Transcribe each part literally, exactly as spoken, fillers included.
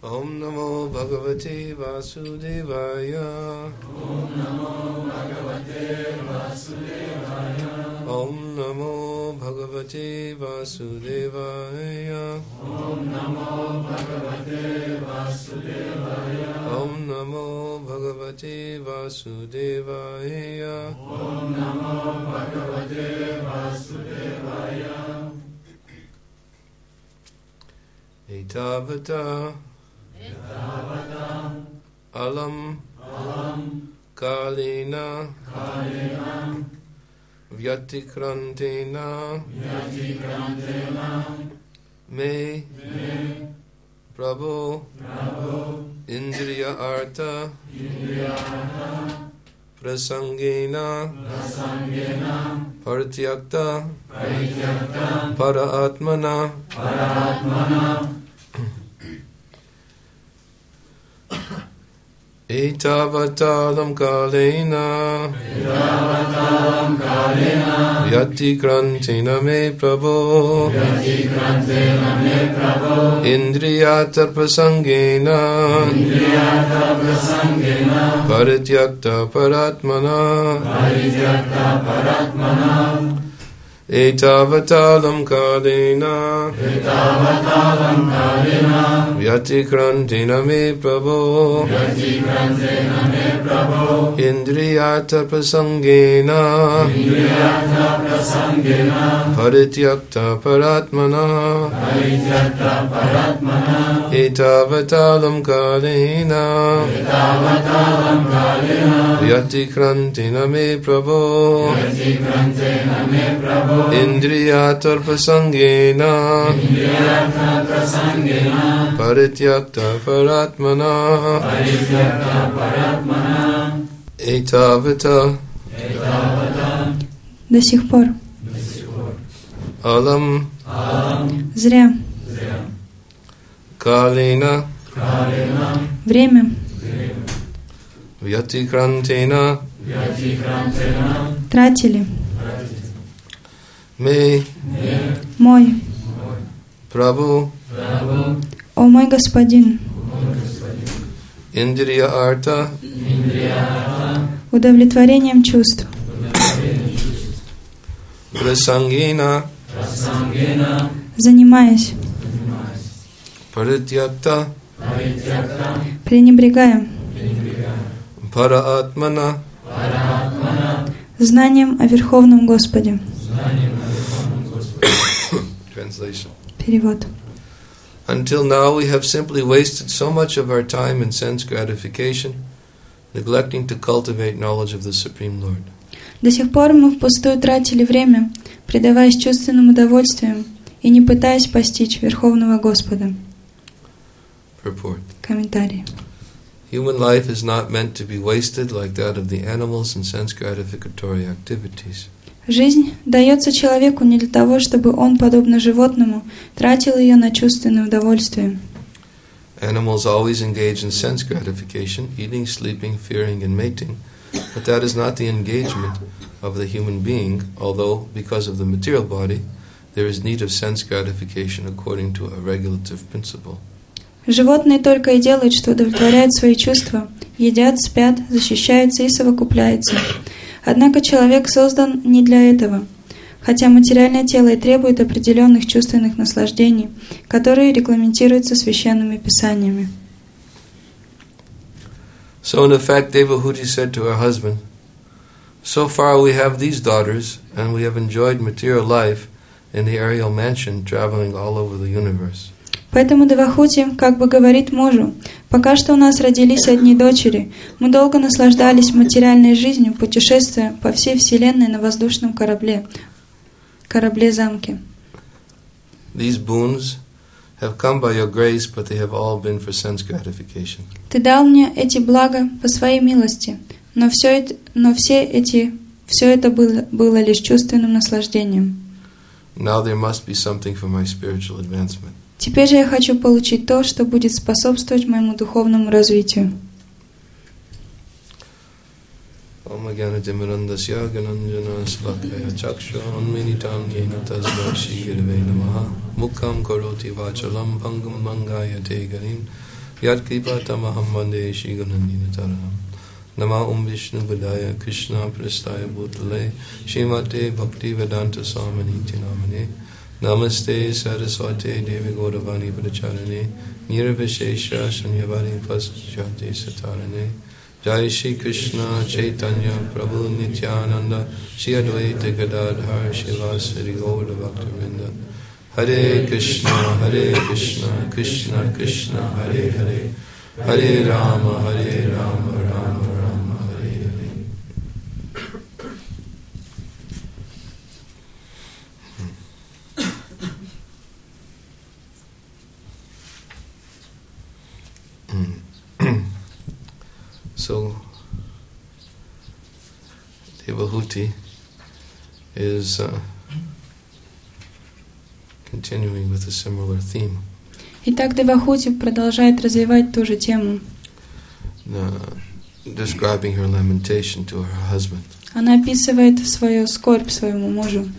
Om Namo Bhagavate Vasudevaya. Om Namo Bhagavate Vasudevaya. Om Namo Bhagavate Vasudevaya. Om Namo Bhagavate Vasudevaya. Om Namo Bhagavate Vasudevaya. Om Namo Bhagavate Vasudevaya. Etavata Etavata Alam Alam Kalina Kalena Vyatikrantena Vyatikrantena Me Me Prabhu Prabhu Indriya Artha Indriyartha Prasangena Prasangena Parityakta Parityakta Paraatmana Paraatmana Etavatalam Kalena Etavatalam Kalena Vyatikrantena Me Prabhu Vyatikrantena Me Prabhu Indriyata Prasangena Indriyartha Prasangena Parityakta Paratmana Parityakta Paratmana Etavatalam Kalena Etavatalam Kalena Vyatikrantena Me Prabhu Vyatikrantena Me Prabhu Indriyata Prasangena Indriyartha Prasangena Parityakta Paratmana Parityakta Paratmana Etavatalam Kalena Etavatalam Kalena Vyatikrantena Me Prabhu Vyatikrantena Me Prabhu Indriyatar Prasangena Indriyartha Prasangena Parityakta Paratmana Parityakta Paratmana Etavata Etavata До сих пор. До сих пор Alam Алам Зря. Зря Kalena Kalena Время Vyatikrantena Vyatikrantena тратили. Me Me Мой, Prabhu Prabhu о мой господин, Indriya Artha Indriyartha удовлетворением чувств, Prasangena Prasangena занимаясь, Parityakta Parityakta пренебрегая Paraatmana Paratmana знанием о Верховном Господе. Знанием о Верховном Господе. Translation. Перевод. Until now we have simply wasted so much of our time in sense gratification, neglecting to cultivate knowledge of the Supreme Lord. До сих пор мы впустую тратили время, предаваясь чувственным удовольствиям и не пытаясь постичь Верховного Господа. Purport. Комментарий. Human life is not meant to be wasted like that of the animals in sense gratificatory activities. Жизнь дается человеку не для того, чтобы он, подобно животному, тратил ее на чувственное удовольствие. Animals always engage in sense gratification, eating, sleeping, fearing, and mating, but that is not the engagement of the human being, although, because of the material body, there is need of sense gratification according to a regulative principle. Животные только и делают, что удовлетворяют свои чувства, едят, спят, защищаются и совокупляются. Однако человек создан не для этого, хотя материальное тело и требует определенных чувственных наслаждений, которые регламентируются священными писаниями. So in effect, Devahuti said to her husband, "So far we have these daughters, and we have enjoyed material life in the aerial mansion, traveling all over the universe." Поэтому Девахути как бы говорит мужу: «Пока что у нас родились одни дочери, мы долго наслаждались материальной жизнью, путешествуя по всей Вселенной на воздушном корабле, корабле-замке. These boons have come by your grace, but they have all been for sense gratification. Ты дал мне эти блага по своей милости, но все это, но все эти, все это было, было лишь чувственным наслаждением. Now there must be something for my spiritual advancement." Теперь же я хочу получить то, что будет способствовать моему духовному развитию. Om Jnana Timirandasya Gananjana Slakaya Chaksha Unminitam Yena Tasma Shri Gurave Namaha Mukham Karoti Vachalam Pangam Mangaya Te Garim Yad Kripatamaham Vande Shiganandinataram. Nama Om Vishnu Padaya Krishna Prastaya Bhutale Srimate Bhakti Vedanta Swaminiti Namane Namaste Saraswate Devi Gauravani Pracharane Nirvishesha Sanyavani Paschate Satarane Jai Shri Krishna Chaitanya Prabhu Nityananda Shri Advaita Gadadhar Shivasari Gaura Bhaktivinoda Hare Krishna Hare Krishna Krishna Krishna Hare Hare Hare Rama Hare Rama Rama Rama Hare Hare. So, Devahuti is uh, continuing with a similar theme. Итак, Девахути продолжает развивать ту же тему. Uh, describing her lamentation to her husband. Она описывает свою скорбь своему мужу.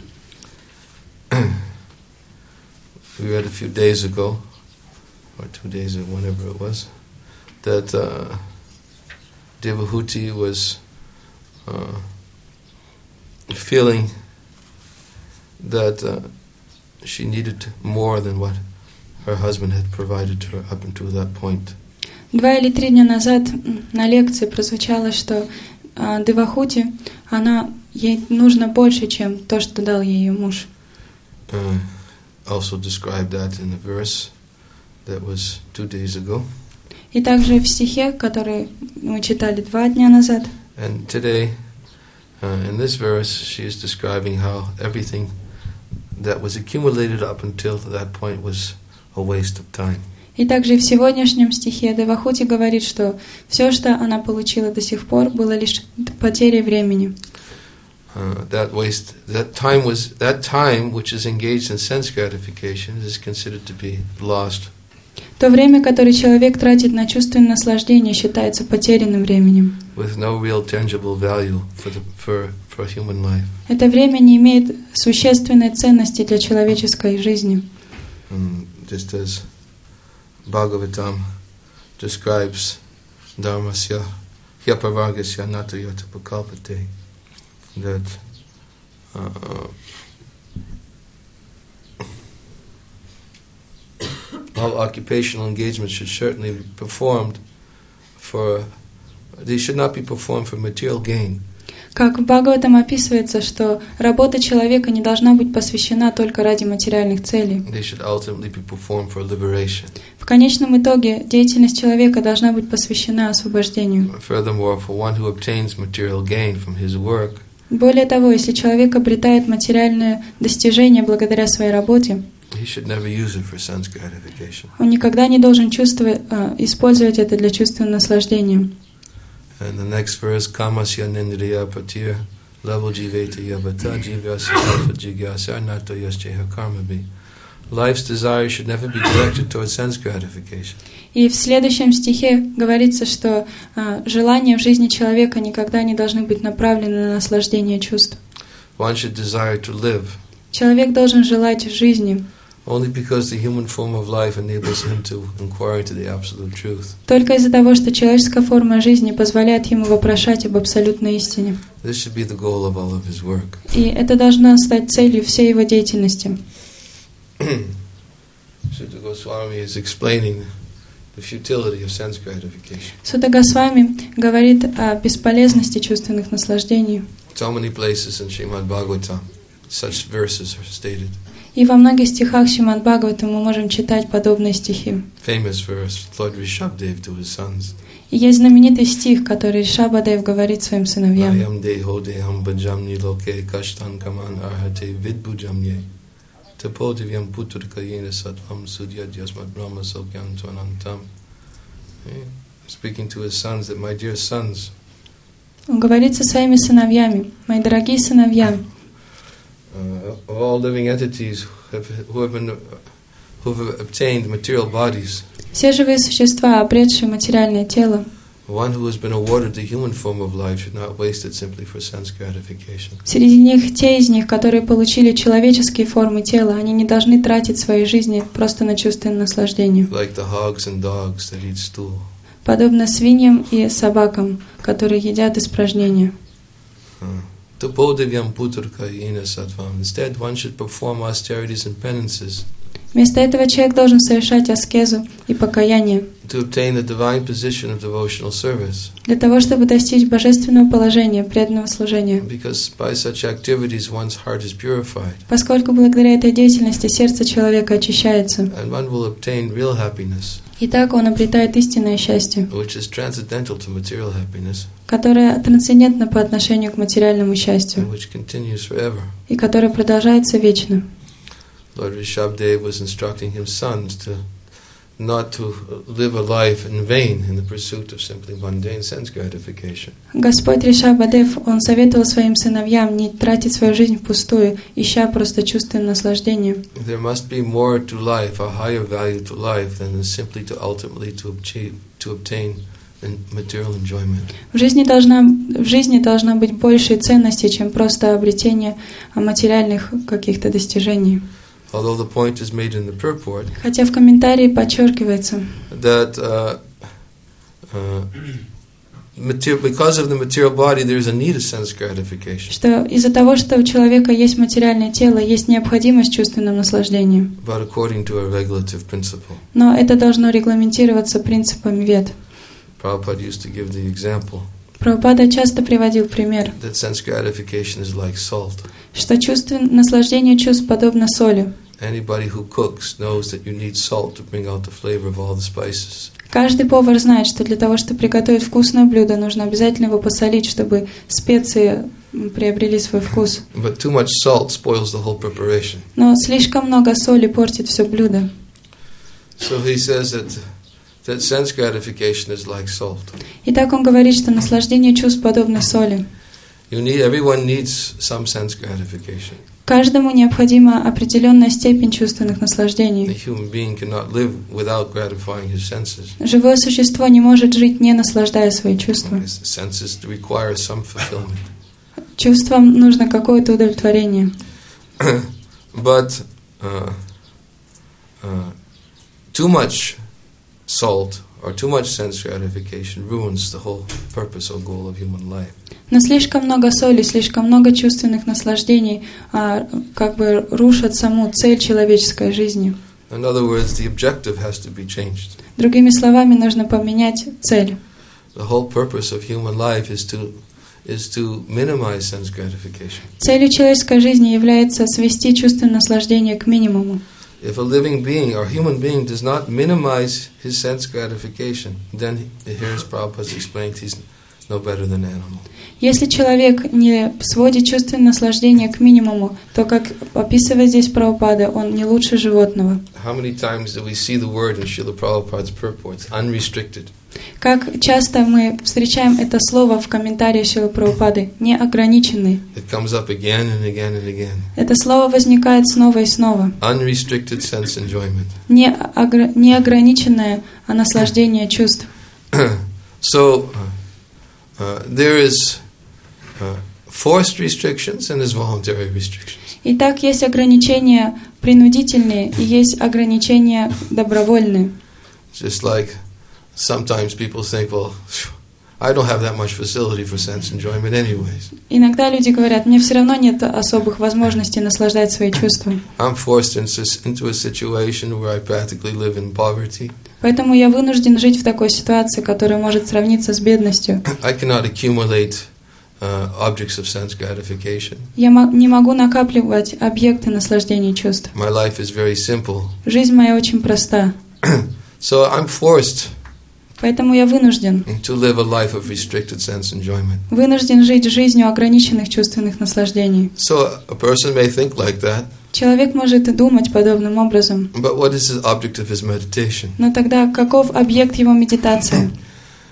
We read a few days ago, or two days ago, whenever it was, that uh, Devahuti was uh, feeling that uh, she needed more than what her husband had provided to her up until that point. Два или три дня назад на лекции прозвучало, что э, Девахути, она, ей нужно больше, чем то, что дал ей ее муж. Uh, also described that in the verse that was two days ago. И также в стихе, который мы читали два дня назад. And today, uh, in this verse, she is describing how everything that was accumulated up until that point was a waste of time. И также в сегодняшнем стихе Девахути говорит, что все, что она получила до сих пор, было лишь потерей времени. Uh, that waste, that time was that time which is engaged in sense gratification is considered to be lost. То время, которое человек тратит на чувственное наслаждение, считается потерянным временем. With no real tangible value for the for for human life. Это время не имеет существенной ценности для человеческой жизни. Um, just as Bhagavatam describes dharmasya yapavargasya nata yata pakalpate, that uh, all occupational engagements should certainly be performed for, they should not be performed for material gain. Как в Бхагаватам описывается, что работа человека не должна быть посвящена только ради материальных целей. They should ultimately be performed for liberation. В конечном итоге деятельность человека должна быть посвящена освобождению. Furthermore, for one who obtains material gain from his work, более того, если человек обретает материальное достижение благодаря своей работе, he should never use it for sense gratification. он никогда не должен чувствовать, э, использовать это для чувственного наслаждения. And the next verse, kamasya nindriya patir level jiveta yavata jivyasa alpha jigyasa nato yasjeha karma bhi. Life's desire should never be directed towards sense gratification. И в следующем стихе говорится, что э, желания в жизни человека никогда не должны быть направлены на наслаждение чувств. One should desire to live Человек должен желать жизни only because the human form of life enables him to inquire into the absolute truth. только из-за того, что человеческая форма жизни позволяет ему вопрошать об абсолютной истине. This should be the goal of all of his work. И это должно стать целью всей его деятельности. Sutta Goswami is explaining the futility of sense gratification. Сутта Госвами говорит о бесполезности чувственных наслаждений. So many places in Srimad Bhagavatam such verses are stated. И во многих стихах Шримад Бхагавата мы можем читать подобные стихи. Famous verse, Lord Rishabdev to his sons. И есть знаменитый стих, который Ришабадев говорит своим сыновьям. Ayam deho deham bhajamni loke kashtan kaman arhate vidbhujamye. Tapo divyam puturka yena satvam sudyad yasmat brahma sokyam tvanantam. Speaking to his sons, that my dear sons, Он говорит со своими сыновьями, мои дорогие сыновья, uh, of all living entities who have, who have been, who have obtained material bodies, все живые существа, обретшие материальное тело, One who has been awarded the human form of life should not waste it simply for sense gratification. Среди них те из них, которые получили человеческие формы тела, они не должны тратить свои жизни просто на чувственное наслаждение. Like the hogs and dogs that eat stool. Подобно свиньям и собакам, которые едят испражнения. Tapodivyam puturka ina sattvam. Instead, one should perform austerities and penances Вместо этого человек должен совершать аскезу и покаяние to obtain the divine position of devotional service. для того, чтобы достичь божественного положения, преданного служения. Because by such activities one's heart is purified, Поскольку благодаря этой деятельности сердце человека очищается, and one will obtain real happiness, и так он обретает истинное счастье, which is transcendental to material happiness, которое трансцендентно по отношению к материальному and счастью, which continues forever. и которое продолжается вечно. Lord Rishabdev was instructing his sons to not to live a life in vain in the pursuit of simply mundane sense gratification. Господь Ришабадев, он советовал своим сыновьям не тратить свою жизнь впустую, ища просто чувственное наслаждение. There must be more to life, a higher value to life than simply to ultimately to achieve, to obtain material enjoyment. В жизни должна, в жизни должна быть больше ценности, чем просто обретение материальных каких-то достижений. Although the point is made in the purport, Хотя в комментарии подчеркивается, that uh, uh, material, because of the material body, there is a need of sense gratification. что из-за того, что у человека есть материальное тело, есть необходимость в чувственном наслаждении. But according to a regulative principle. Но это должно регламентироваться принципами вед. Prabhupada used to give the example Прабхупада часто приводил пример, that sense gratification is like salt. что чувство, наслаждение чувств подобно соли. Anybody who cooks knows that you need salt to bring out the flavor of all the spices. Каждый повар знает, что для того, чтобы приготовить вкусное блюдо, нужно обязательно его посолить, чтобы специи приобрели свой вкус. But too much salt spoils the whole preparation. Но слишком много соли портит все блюдо. So he says that that sense gratification is like salt. Итак, он говорит, что наслаждение чувств подобно соли. You need, everyone needs some sense gratification. Каждому необходима определенная степень чувственных The наслаждений. human being cannot live without gratifying his senses. Живое существо не может жить, не наслаждая свои чувства. His senses require some fulfillment. Чувствам нужно какое-то удовлетворение. But uh, uh, too much salt or too much sense gratification ruins the whole purpose or goal of human life. Но слишком много соли, слишком много чувственных наслаждений а, как бы рушат саму цель человеческой жизни. In other words, the objective has to be changed. Другими словами, нужно поменять цель. The whole purpose of human life is to is to minimize sense gratification. Целью человеческой жизни является свести чувственное наслаждение к минимуму. If a living being or human being does not minimize his sense gratification, then here's Prabhupada's explained he's no better than animal. Если человек не сводит чувственное наслаждение к минимуму, то, как описывает здесь Прабхупада, он не лучше животного. How many times do we see the word in Srila Prabhupada's purports, unrestricted? Как часто мы встречаем это слово в комментариях Шрилы Прабхупады, неограниченный. It comes up again and again and again. Это слово возникает снова и снова. Unrestricted sense enjoyment. Не огр- неограниченное а наслаждение чувств. So uh, uh, there is uh, forced restrictions and there's voluntary restrictions. Итак, есть ограничения принудительные и есть ограничения добровольные. Just like sometimes people think, well, I don't have that much facility for sense enjoyment anyways. Иногда люди говорят, мне все равно нет особых возможностей наслаждать свои чувства. I'm forced into, into a situation where I practically live in poverty. Поэтому я вынужден жить в такой ситуации, которая может сравниться с бедностью. I cannot accumulate uh, objects of sense gratification. Я мо- не могу накапливать объекты наслаждения чувств. My life is very simple. Жизнь моя очень проста. So I'm forced Поэтому я вынужден. to live a life of restricted sense enjoyment. Вынужден жить жизнью ограниченных чувственных наслаждений. So a person may think like that, Человек может и думать подобным образом. but what is the object of his meditation? Но тогда каков объект его медитации?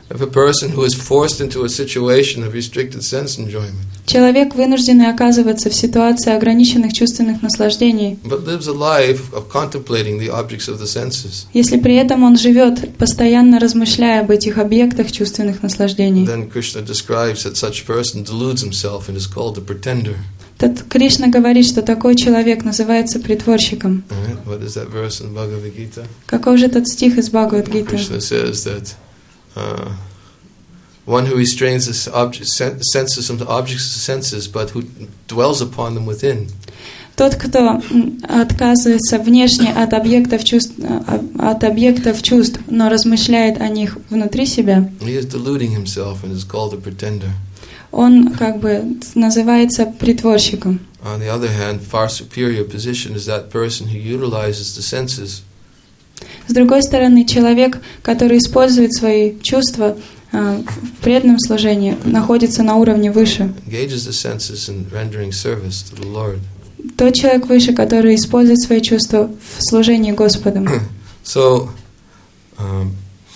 If a person who is forced into a situation of restricted sense enjoyment, Человек, вынужденный оказываться в ситуации ограниченных чувственных наслаждений, but lives a life of contemplating the objects of the senses, если при этом он живет, постоянно размышляя об этих объектах чувственных наслаждений, then Krishna describes that such person deludes himself and is called a pretender. Тот Кришна говорит, что такой человек называется притворщиком. Alright, what is that verse in Bhagavad Gita? Каков же тот стих из Бхагавад-гиты? Krishna says that uh, one who restrains his object, sen- senses from the objects of the senses, but who dwells upon them within. Тот, кто м, отказывается внешне от объектов чувств, а, от объектов чувств, но размышляет о них внутри себя, He is deluding himself and is called a pretender. он как бы называется притворщиком. On the other hand, far superior position is that person who utilizes the senses С другой стороны, человек, который использует свои чувства а, в преданном служении, находится на уровне выше. engages the senses in rendering service to the Lord. Тот человек выше, который использует свои чувства в служении Господу. So, um,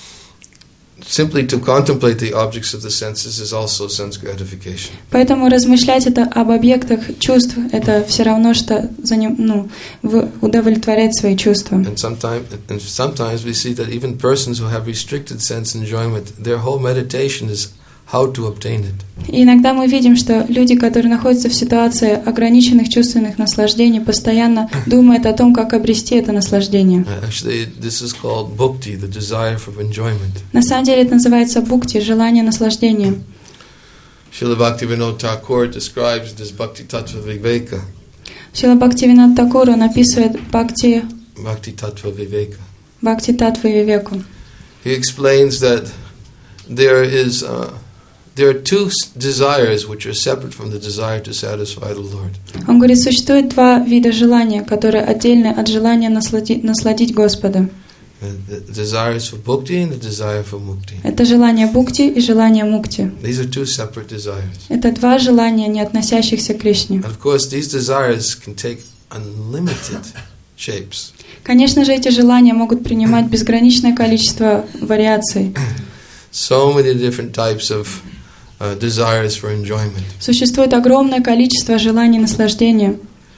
simply to contemplate the objects of the senses is also sense gratification. Поэтому размышлять это об объектах чувств, это все равно, что за ним, ну, в- удовлетворять свои чувства. And sometimes, and sometimes we see that even persons who have restricted sense enjoyment, their whole meditation is how to obtain it. И иногда мы видим, что люди, которые находятся в ситуации ограниченных чувственных наслаждений, постоянно думают о том, как обрести это наслаждение. Uh, Actually, this is called bhukti, the desire for enjoyment. На самом деле это называется бхукти, желание наслаждения. Srila Bhaktivinoda Thakur describes this bhakti tattva viveka. Шрила Бхактивинод Такур, он описывает бхакти, Bhakti tattva viveka. бхакти татву и вивеку. He explains that there is uh, there are two s- desires which are separate from the desire to satisfy the Lord. Он говорит, существует два вида желания, которые отдельны от желания наслади- насладить Господа. Uh, The desires for bhukti and the desire for mukti. Это желание бхукти и желание мукти. These are two separate desires. Это два желания, не относящихся к Кришне. And of course, these desires can take unlimited shapes. Конечно же, эти желания могут принимать безграничное количество вариаций. So many different types of uh, desires for enjoyment. Существует огромное количество желаний наслаждения.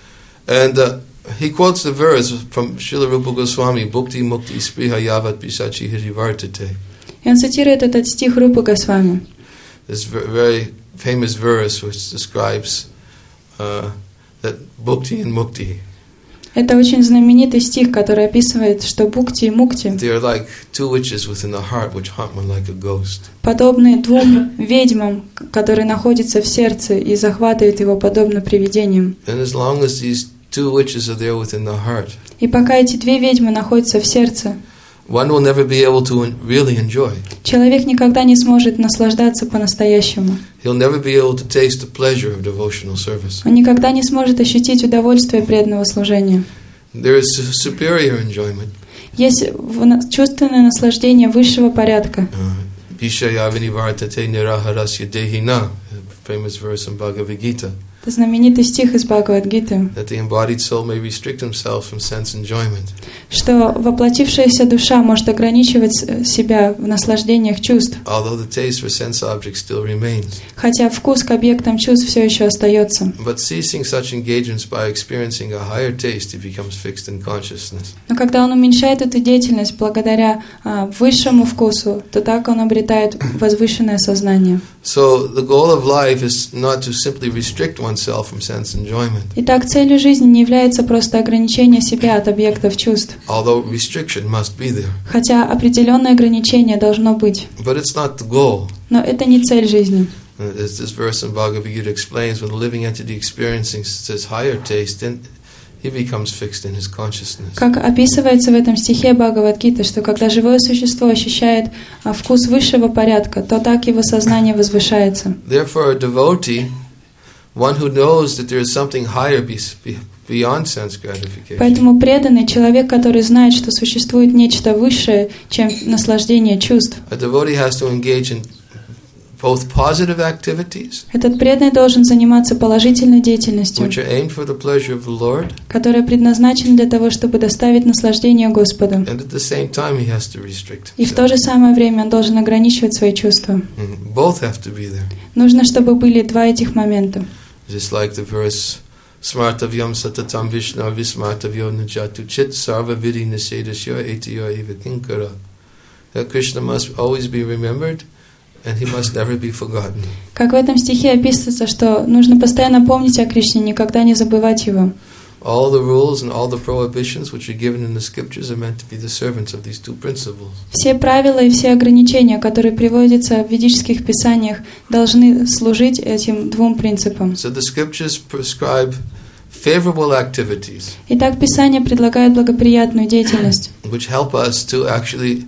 And uh, he quotes the verse from Srila Rupa Goswami, Bhukti Mukti Spriha Yavat Pisachi Hirivartate. И он цитирует этот стих Рупы Госвами. This ver- very famous verse which describes uh, that Bhukti and Mukti, Это очень знаменитый стих, который описывает, что бхукти и мукти they are like two witches within the heart which haunt one like a ghost. подобны двум ведьмам, которые находятся в сердце и захватывают его подобно привидениям. And as long as these two witches are there within the heart, И пока эти две ведьмы находятся в сердце, one will never be able to en- really enjoy. человек никогда не сможет наслаждаться по-настоящему. He'll never be able to taste the pleasure of devotional service. Он никогда не сможет ощутить удовольствие преданного служения. There is su- superior enjoyment. Есть в- на- чувственное наслаждение высшего порядка. Uh, Vishayavini vartate niraharasya dehina, a famous verse in Bhagavad Gita, Это знаменитый стих из Бхагавад-гиты, that the embodied soul may restrict himself from sense enjoyment. что воплотившаяся душа может ограничивать с- себя в наслаждениях чувств, Although the taste for sense objects still remains. хотя вкус к объектам чувств все еще остается. But ceasing such engagements by experiencing a higher taste, it becomes fixed in consciousness. Но когда он уменьшает эту деятельность благодаря а, высшему вкусу, то так он обретает возвышенное сознание. So the goal of life is not to simply restrict oneself from sense enjoyment, Итак, целью жизни не является просто ограничение себя от объектов чувств, although restriction must be there. хотя определенное ограничение должно быть. But it's not the goal. Но это не цель жизни. Uh, As this verse in Bhagavad Gita explains, when the living entity experiencing this higher taste, then he becomes fixed in his consciousness. Как описывается в этом стихе Бхагавад-гиты, что когда живое существо ощущает а, вкус высшего порядка, то так его сознание возвышается. Therefore, a devotee, one who knows that there is something higher be- be- beyond sense gratification, Поэтому преданный человек, который знает, что существует нечто высшее, чем наслаждение чувств, a devotee has to engage in both positive activities, Этот преданный должен заниматься положительной деятельностью, which are aimed for the pleasure of the Lord, которая предназначена для того, чтобы доставить наслаждение Господу. and at the same time he has to restrict И в то himself. же самое время он должен ограничивать свои чувства. Mhm. Both have to be there. Нужно, чтобы были два этих момента. Just like the verse, Smartavyam satatam vishna vismartavyo najatu chit sarva vidi nisedasya etiyo eva kinkara. That Krishna must always be remembered, and he must never be forgotten. Как в этом стихе описывается, что нужно постоянно помнить о Кришне, никогда не забывать Его. All the rules and all the prohibitions which are given in the scriptures are meant to be the servants of these two principles. Все правила и все ограничения, которые приводятся в ведических писаниях, должны служить этим двум принципам. So the scriptures prescribe favorable activities Итак, Писание предлагает благоприятную деятельность, which help us to actually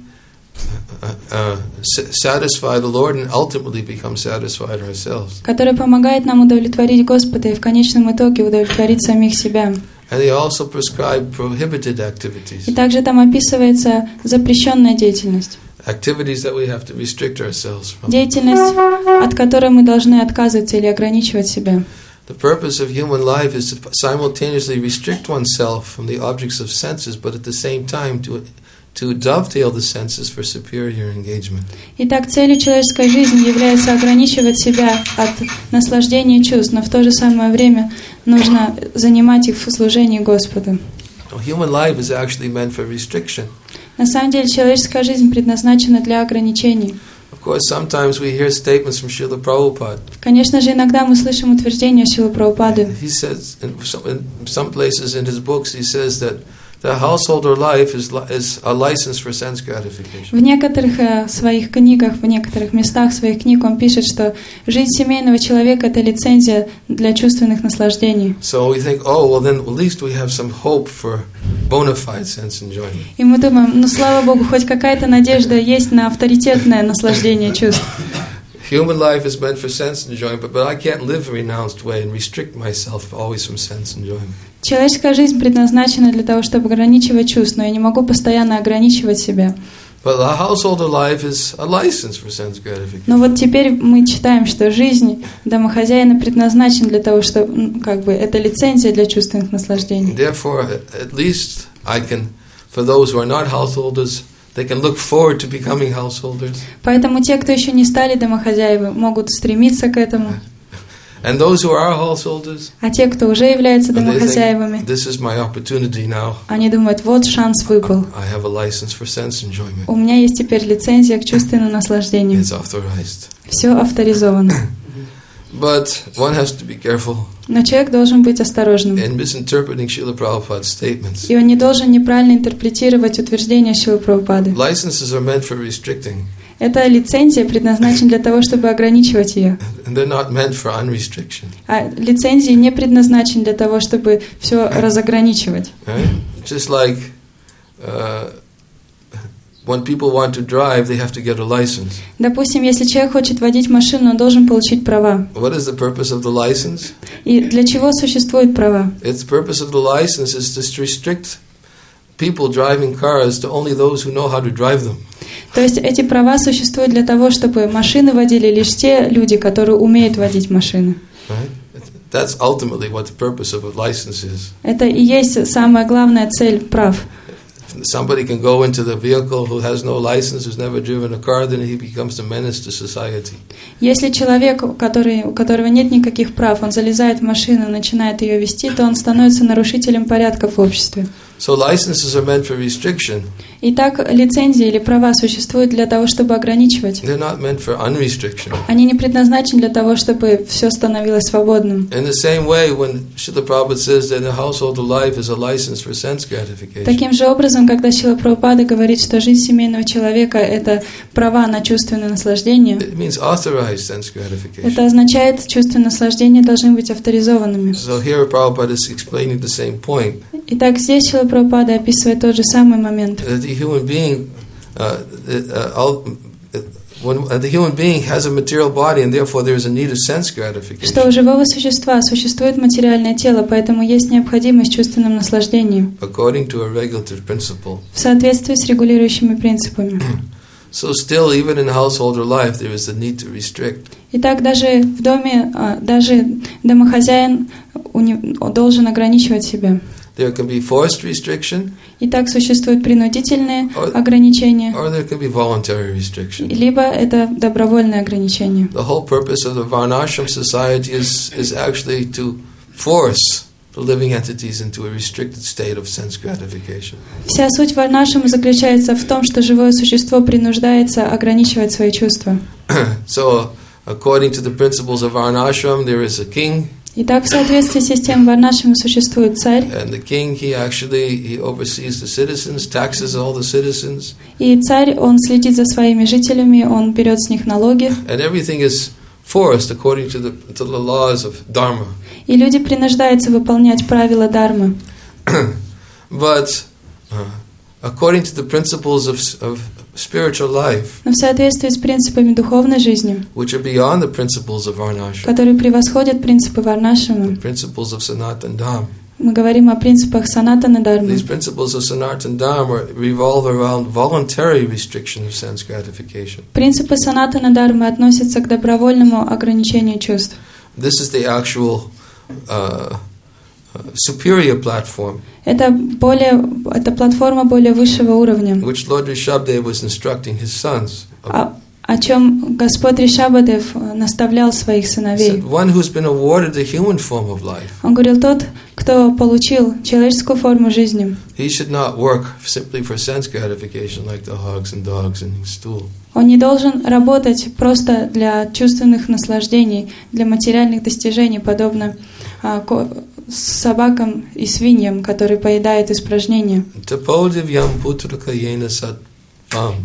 uh, uh, s- satisfy the Lord and ultimately become satisfied ourselves. которая помогает нам удовлетворить Господа и в конечном итоге удовлетворить самих себя. And they also prescribe prohibited activities, И также там описывается запрещенная деятельность. activities that we have to restrict ourselves from. Деятельность, от которой мы должны отказываться или ограничивать себя. The purpose of human life is to simultaneously restrict oneself from the objects of senses, but at the same time to to dovetail the senses for superior engagement. Итак, целью человеческой жизни является ограничивать себя от наслаждения чувств, но в то же самое время нужно занимать их в служении Господу. Now, human life is actually meant for restriction. На самом деле, человеческая жизнь предназначена для ограничений. Of course, sometimes we hear statements from Srila Prabhupada. Конечно же, иногда мы слышим утверждения Шрилы Прабхупады. He says in some, in some places in his books, he says that the householder life is li- is a license for sense gratification. В некоторых э, своих книгах, в некоторых местах своих книг он пишет, что жизнь семейного человека – это лицензия для чувственных наслаждений. So we think, oh, well, then at least we have some hope for bona fide sense enjoyment. И мы думаем, ну слава Богу, хоть какая-то надежда есть на авторитетное наслаждение чувств. Human life is meant for sense enjoyment, but, but I can't live a renounced way and restrict myself always from sense enjoyment. Человеческая жизнь предназначена для того, чтобы ограничивать чувства, но я не могу постоянно ограничивать себя. But the householder life is a license for sense gratification. Но вот теперь мы читаем, что жизнь домохозяина предназначена для того, чтобы, ну, как бы, это лицензия для чувственных наслаждений. Therefore, at least I can, for those who are not householders, they can look forward to becoming householders. Поэтому те, кто еще не стали домохозяевами, могут стремиться к этому. And those who are householders, А те, кто уже являются they think, домохозяевами, this is my opportunity now. они думают, вот шанс выпал. I have a license for sense enjoyment. У меня есть теперь лицензия к чувственному наслаждению. It's authorized. Все авторизовано. But one has to be careful Но человек должен быть осторожным. in misinterpreting Srila Prabhupada's statements. И он не должен неправильно интерпретировать утверждения Шрилы Прабхупады. Licenses are meant for restricting, Эта лицензия предназначена для того, чтобы ограничивать ее. and they're not meant for unrestriction. А лицензии не предназначены для того, чтобы все разограничивать. Right? Just like uh, when people want to drive, they have to get a license. Допустим, если человек хочет водить машину, он должен получить права. What is the purpose of the license? И для чего существуют права? Its purpose of the license is to restrict people driving cars to only those who know how to drive them. То есть эти права существуют для того, чтобы машины водили лишь те люди, которые умеют водить машины. Right? That's ultimately what the purpose of a license is. Это и есть самая главная цель прав. Somebody can go into the vehicle who has no license, who's never driven a car, then he becomes a menace to society. Если человек, который, у которого нет никаких прав, он залезает в машину, начинает ее вести, то он становится нарушителем порядков в обществе. So licenses are meant for restriction. Итак, лицензии или права существуют для того, чтобы ограничивать. They're not meant for unrestriction. Они не предназначены для того, чтобы все становилось свободным. In the same way, when Srila Prabhupada says that a household life is a license for sense gratification, Таким же образом, когда Шрила Прабхупада говорит, что жизнь семейного человека – это права на чувственное наслаждение, it means authorized sense gratification. это означает, чувственные наслаждения должны быть авторизованными. So here Prabhupada is explaining the same point. Итак, здесь Шрила Прабхупада описывает тот же самый момент. That the human being, uh, uh, all, uh, when uh, the human being has a material body, and therefore there is a need of sense gratification. Что у живого существа существует материальное тело, поэтому есть необходимость в чувственном наслаждении According to a regulative principle. в соответствии с регулирующими принципами. So still, even in householder life, there is a need to restrict. Итак, даже в доме, а, даже домохозяин у не- должен ограничивать себя. There can be forced restriction, Итак, существуют принудительные Or- ограничения, or there can be voluntary restriction. либо это добровольное ограничение. The whole purpose of the Varnashram society is, is actually to force the living entities into a restricted state of sense gratification. Вся суть варнашрама заключается в том, что живое существо принуждается ограничивать свои чувства. So, according to the principles of Varnashram, there is a king, Итак, в соответствии с системой варнашрама существует царь, and the king, he actually, he oversees the citizens, taxes all the citizens, и царь, он следит за своими жителями, он берет с них налоги, and everything is forced according to the, to the laws of Dharma. и люди принуждаются выполнять правила дharмы. But uh, according to the principles of, of spiritual life, Но в соответствии с принципами духовной жизни, which are beyond the principles of Varnashram, которые превосходят принципы варнашрама, principles of Sanatana Dharma. мы говорим о принципах санатана дharмы. These principles of Sanatana Dharma revolve around voluntary restriction of sense gratification. Принципы санатана дharмы относятся к добровольному ограничению чувств. This is the actual uh, uh, superior platform, Это более, это платформа более высшего уровня, which Lord Rishabdev was instructing his sons. о, о чем Господь Ришабадев наставлял своих He сыновей. said, one who's been awarded the human form of life, Он говорил, тот, кто получил человеческую форму жизни, he should not work simply for sense gratification like the hogs and dogs and stool. он не должен работать просто для чувственных наслаждений, для материальных достижений, подобно а, ко- собакам и свиньям, которые поедают испражнения. Tapodivyam putraka yena satvam.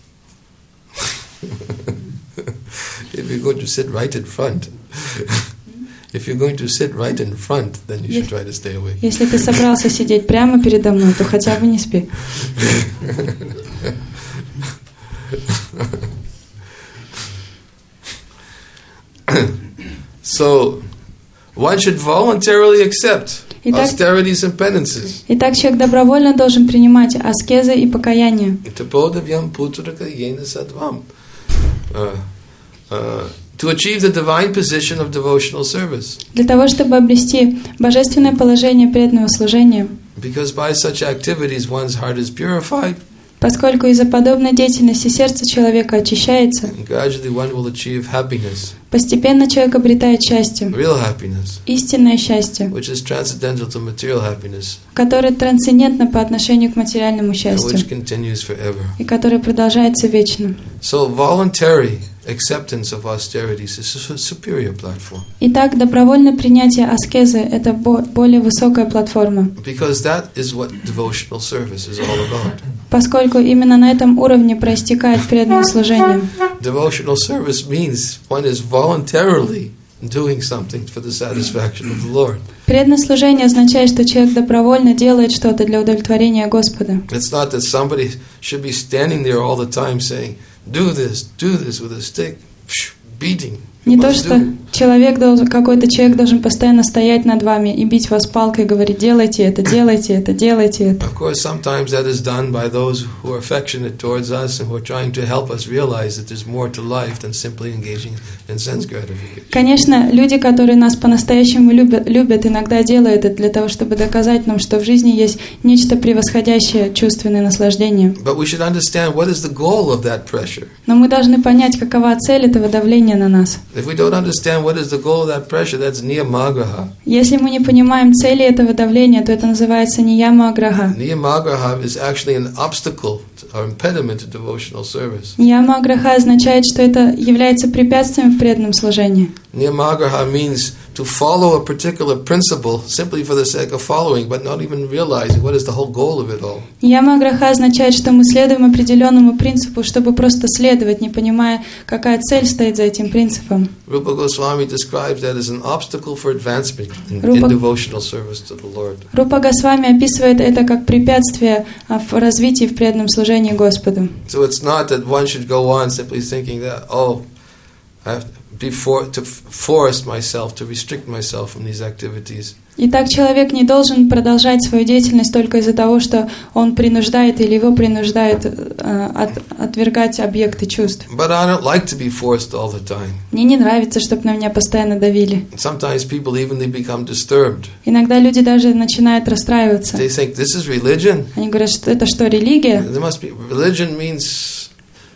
If you're going to sit right in front, if you're going to sit right in front, then you should try to stay away. Если ты собрался сидеть прямо передо мной, то хотя бы не спи. So, one should voluntarily accept Итак, austerities and penances. итак, человек добровольно должен принимать аскезы и покаяние. Tapodivyam putraka yena satvam. Uh, uh, To achieve the divine position of devotional service. Для того, чтобы обрести божественное положение преданного служения. Because by such activities one's heart is purified, Поскольку из-за подобной деятельности сердце человека очищается, and gradually one will achieve happiness, постепенно человек обретает счастье, real happiness, истинное счастье, which is transcendental to material happiness, которое трансцендентно по отношению к материальному and счастью which continues forever. и которое продолжается вечно. So voluntary acceptance of austerities is a superior platform. Итак, добровольное принятие аскезы – это бо- более высокая платформа, Because that is what devotional service is all about. поскольку именно на этом уровне проистекает преданное служение. Devotional service means one is voluntarily doing something for the satisfaction of the Lord. Преданное служение означает, что человек добровольно делает что-то для удовлетворения Господа. It's not that somebody should be standing there all the time saying, do this, do this with a stick, beating. Не You то, must что do. человек должен, какой-то человек должен постоянно стоять над вами и бить вас палкой, говорить, делайте это, делайте это, делайте это. Of course, sometimes that is done by those who are affectionate towards us and who are trying to help us realize that there's more to life than simply engaging in sense gratification. Конечно, люди, которые нас по-настоящему любят, любят, иногда делают это для того, чтобы доказать нам, что в жизни есть нечто превосходящее чувственное наслаждение. But we should understand what is the goal of that pressure. Но мы должны понять, какова цель этого давления на нас. If we don't understand what is the goal of that pressure, that's niyamagraha. Если мы не понимаем цели этого давления, то это называется нияма аграха. Niyamagraha is actually an obstacle or impediment to devotional service. Нияма аграха означает, что это является препятствием в преданном служении. Niyamagraha means to follow a particular principle simply for the sake of following, but not even realizing what is the whole goal of it all. Нияма аграха означает, что мы следуем определенному принципу, чтобы просто следовать, не понимая, какая цель стоит за этим принципом. Rupa Goswami describes that as an obstacle for advancement in, in Rupa- devotional service to the Lord. Рупа Госвами описывает это как препятствие а, в развитии в преданном служении Господу. So it's not that one should go on simply thinking that, oh, I have to be for, to force myself, to restrict myself from these activities. Итак, человек не должен продолжать свою деятельность только из-за того, что он принуждает или его принуждают э, от, отвергать объекты чувств. But I don't like to be forced all the time. Мне не нравится, чтобы на меня постоянно давили. Sometimes people even they become disturbed. Иногда люди даже начинают расстраиваться. They think this is religion. Они говорят, что это что, религия? There must be religion means.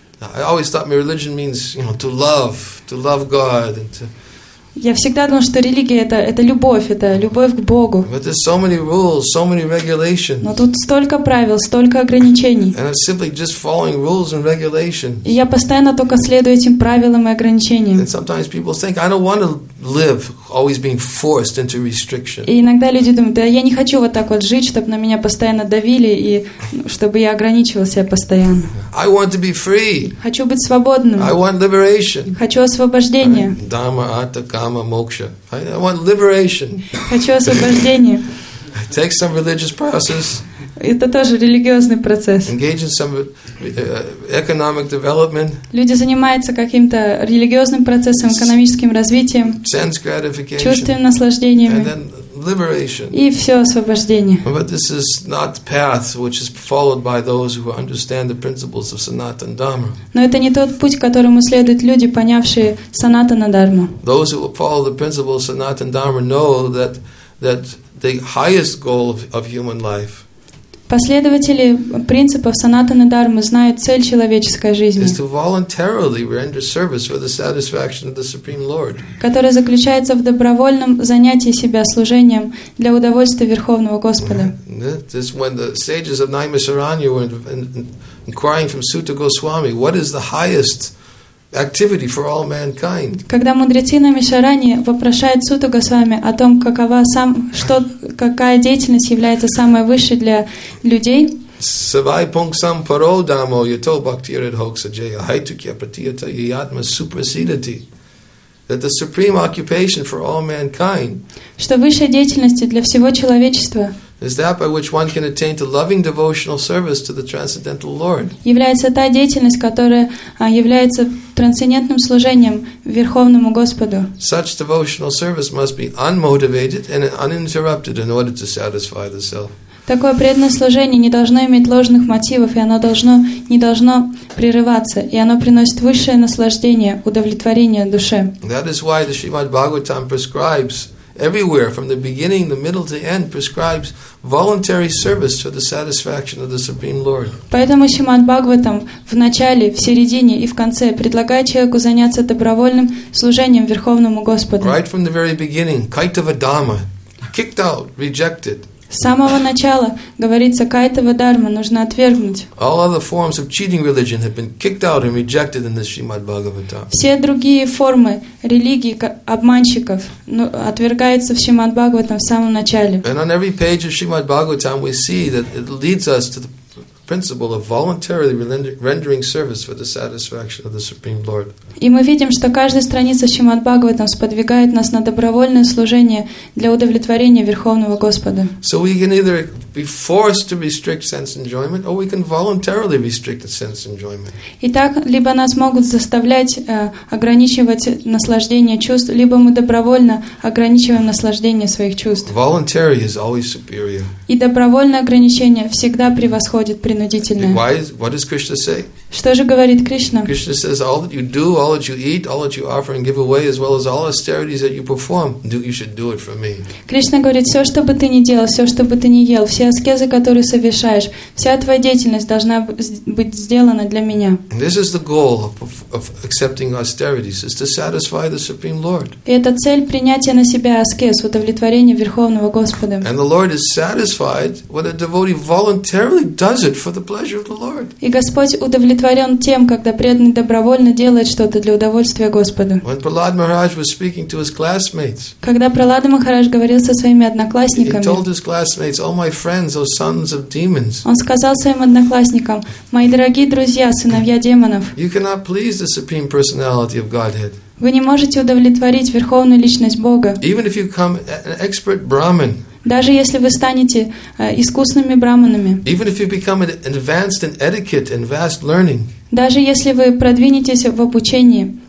I always thought my religion means, you know, to love, to love God and to. Я всегда думала, что религия это, это любовь, это любовь к Богу. But there's so many rules, so many regulations. Но тут столько правил, столько ограничений. And it's simply just following rules and regulations. И я постоянно только следую этим правилам и ограничениям. And sometimes people think, I don't want to live always being forced into restriction. И иногда люди думают, да я не хочу вот так вот жить, чтобы на меня постоянно давили и чтобы я ограничивал себя постоянно. I want to be free. Хочу быть свободным. I want liberation. Хочу освобождения. Dhamma, Artha, Kama, Moksha. I want liberation. Хочу освобождения. Take some religious process. Это тоже религиозный процесс. Engage in some uh, economic development. Люди занимаются каким-то религиозным процессом, экономическим развитием, Sense gratification. чувственными наслаждениями. And then liberation. И все освобождение. But this is not the path which is followed by those who understand the principles of Sanatana Dharma. Но это не тот путь, которому следуют люди, понявшие Санатана Дharmu. Those who follow the principles of Sanatana Dharma know that that the highest goal of, of human life Последователи принципов Санатана Дharмы знают цель человеческой жизни, is to voluntarily render service for the satisfaction of the Supreme Lord. которая заключается в добровольном занятии себя служением для удовольствия Верховного Господа. This when the sages of Naimisaranya were inquiring from Sutta Goswami, what is the highest activity for all mankind? Когда мудрецы на Мишаране вопрошают Сутту Госвами о том, какова сам, что, какая деятельность является самой высшей для людей, Savai punksam paro damo yato bhaktirat hoksajaya haitukya pratiyata yatma suprasidati. That the supreme occupation for all mankind что высшей деятельностью для всего человечества is that by which one can attain to loving devotional service to the transcendental Lord. является та деятельность, которая а, является трансцендентным служением Верховному Господу. Such devotional service must be unmotivated and uninterrupted in order to satisfy the self. Такое преданное служение не должно иметь ложных мотивов, и оно должно, не должно прерываться, и оно приносит высшее наслаждение, удовлетворение душе. That is why the Srimad Bhagavatam prescribes everywhere, from the beginning, the middle to end, prescribes voluntary service for the satisfaction of the Supreme Lord. Поэтому Шримад Бхагаватам в начале, в середине и в конце предлагает человеку заняться добровольным служением Верховному Господу. Right from the very beginning, Kaitava Dhamma, kicked out, rejected. С самого начала говорится, кайтава дарма нужно отвергнуть. All other forms of cheating religion have been kicked out and rejected in the Srimad Bhagavatam. Все другие формы религии обманщиков ну, отвергаются в Шримад Бхагаватам в самом начале. And on every page of Srimad Bhagavatam we see that it leads us to the principle of voluntarily rendering service for the satisfaction of the Supreme Lord. И мы видим, что каждая страница Шримад Бхагаватам сподвигает нас на добровольное служение для удовлетворения Верховного Господа. So we can either be forced to restrict sense enjoyment, or we can voluntarily restrict the sense enjoyment. Итак, либо нас могут заставлять э, ограничивать наслаждение чувств, либо мы добровольно ограничиваем наслаждение своих чувств. Voluntary is always superior. И добровольное ограничение всегда превосходит принудительное. Why is, what does Krishna say? Что же говорит Кришна? Krishna says, all that you do, all that you eat, all that you offer and give away, as well as all austerities that you perform, do, you should do it for me. Кришна говорит, все, что бы ты ни делал, все, что бы ты ни ел, все аскезы, которые совершаешь, вся твоя деятельность должна быть сделана для меня. And this is the goal of, of accepting austerities, is to satisfy the Supreme Lord. И это цель принятия на себя аскез, удовлетворения Верховного Господа. And the Lord is satisfied when a devotee voluntarily does it for the pleasure of the Lord. И Господь удовлетворен тем, когда преданный добровольно делает что-то для удовольствия Господа. When Prahlad Maharaj was speaking to his classmates, Когда Пралада Махарадж говорил со своими he одноклассниками, told his classmates, "Oh my friends, oh sons of demons, он сказал своим одноклассникам: «Мои дорогие друзья, сыновья демонов, you cannot please the Supreme Personality of Godhead. вы не можете удовлетворить Верховную Личность Бога. Even if you become an expert Brahmin, Даже если вы станете э, искусными браманами, even if you become advanced in etiquette and vast learning, даже если вы продвинетесь в обучении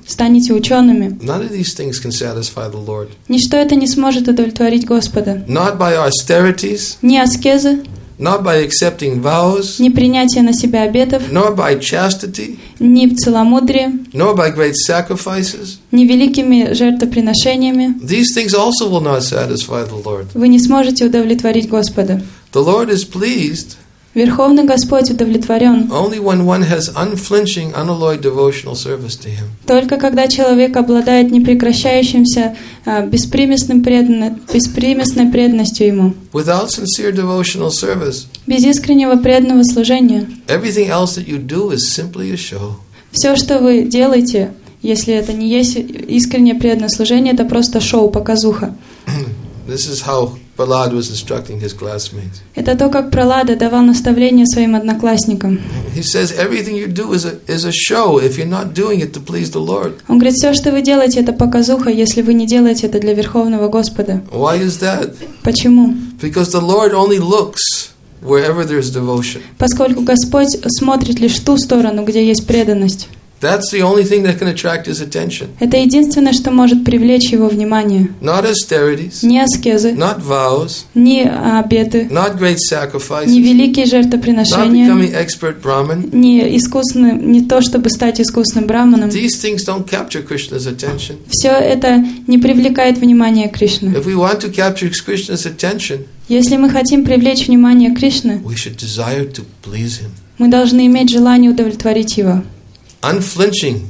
станете учеными. None of these things can satisfy the Lord. Ничто это не сможет удовлетворить Господа. Not by austerities, Ни аскезы, not by accepting vows, ни принятие на себя обетов, nor by chastity, ни целомудрие, nor by great sacrifices. ни великими жертвоприношениями These things also will not satisfy the Lord. вы не сможете удовлетворить Господа. The Lord is pleased Верховный Господь удовлетворен only when one has unflinching, unalloyed devotional service to Him. только когда человек обладает непрекращающимся а, беспримесным преданно- беспримесной преданностью Ему. Without sincere devotional service, Без искреннего преданного служения everything else that you do is simply a show. все, что вы делаете, если это не есть искреннее преданное служение, это просто шоу, показуха. This is how Prahlad was instructing his classmates. Это то, как Пралада давал наставления своим одноклассникам. He says everything you do is a, is a show if you're not doing it to please the Lord. Он говорит, все, что вы делаете, это показуха, если вы не делаете это для Верховного Господа. Why is that? Почему? Because the Lord only looks wherever there's devotion. Поскольку Господь смотрит лишь в ту сторону, где есть преданность. That's the only thing that can attract His attention. Это единственное, что может привлечь Его внимание. Not austerities, Не аскезы, not vows, не обеты, not great не sacrifices, великие not жертвоприношения, becoming expert Brahmin. не искусный, не то, чтобы стать искусным браманом. These things don't capture Krishna's attention. Все это не привлекает внимание Кришны. If we want to capture Krishna's attention, Если мы хотим привлечь внимание Кришны, we should desire to please Him. мы должны иметь желание удовлетворить Его. Unflinching,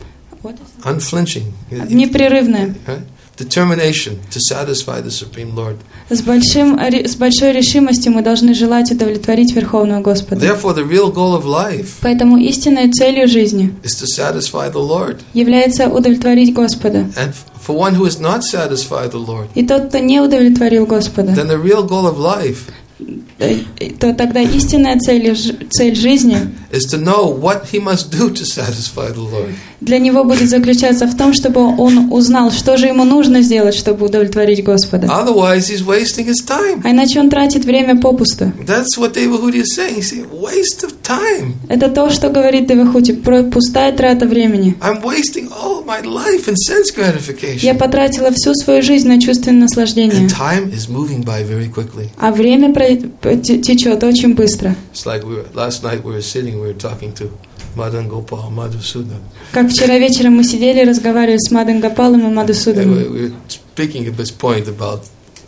unflinching, Непрерывное, right? Determination to satisfy the Supreme Lord. с, большим, с большой решимостью мы должны желать удовлетворить Верховного Господа. Therefore, the real goal of life Поэтому истинной целью жизни is to satisfy the Lord. является удовлетворить Господа. And for one who has not satisfied the Lord, И тот, кто не удовлетворил Господа, then the real goal of life то тогда истинная цель, цель жизни is to know what he must do to satisfy the Lord. для него будет заключаться в том, чтобы он узнал, что же ему нужно сделать, чтобы удовлетворить Господа. Otherwise, he's wasting his time. А иначе он тратит время попусту. That's what Devahudi is saying. He's saying, waste of time. Это то, что говорит Девахути, пустая трата времени. I'm wasting all my life in sense gratification. Я потратила всю свою жизнь на чувственное наслаждение. And time is moving by very quickly. А время течет очень быстро. It's like we were, last night we were sitting, we were talking to Madan Gopal, Madhusudan. Как вчера вечером мы сидели и разговаривали с Мадан Гопалом и And Мадхусуданом. we, we were speaking at this point about